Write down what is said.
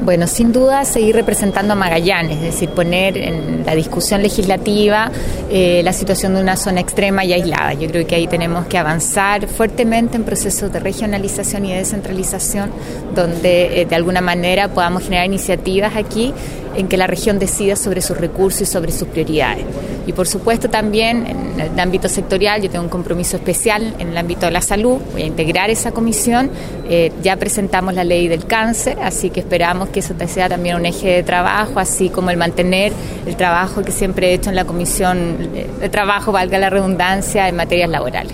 Bueno, sin duda seguir representando a Magallanes, es decir, poner en la discusión legislativa la situación de una zona extrema y aislada. Yo creo que ahí tenemos que avanzar fuertemente en procesos de regionalización y de descentralización, donde de alguna manera podamos generar iniciativas aquí en que la región decida sobre sus recursos y sobre sus prioridades. Y por supuesto también en el ámbito sectorial yo tengo un compromiso especial en el ámbito de la salud, voy a integrar esa comisión, ya presentamos la ley del cáncer, así que esperamos que eso sea también un eje de trabajo, así como el mantener el trabajo que siempre he hecho en la comisión de trabajo, valga la redundancia, en materias laborales.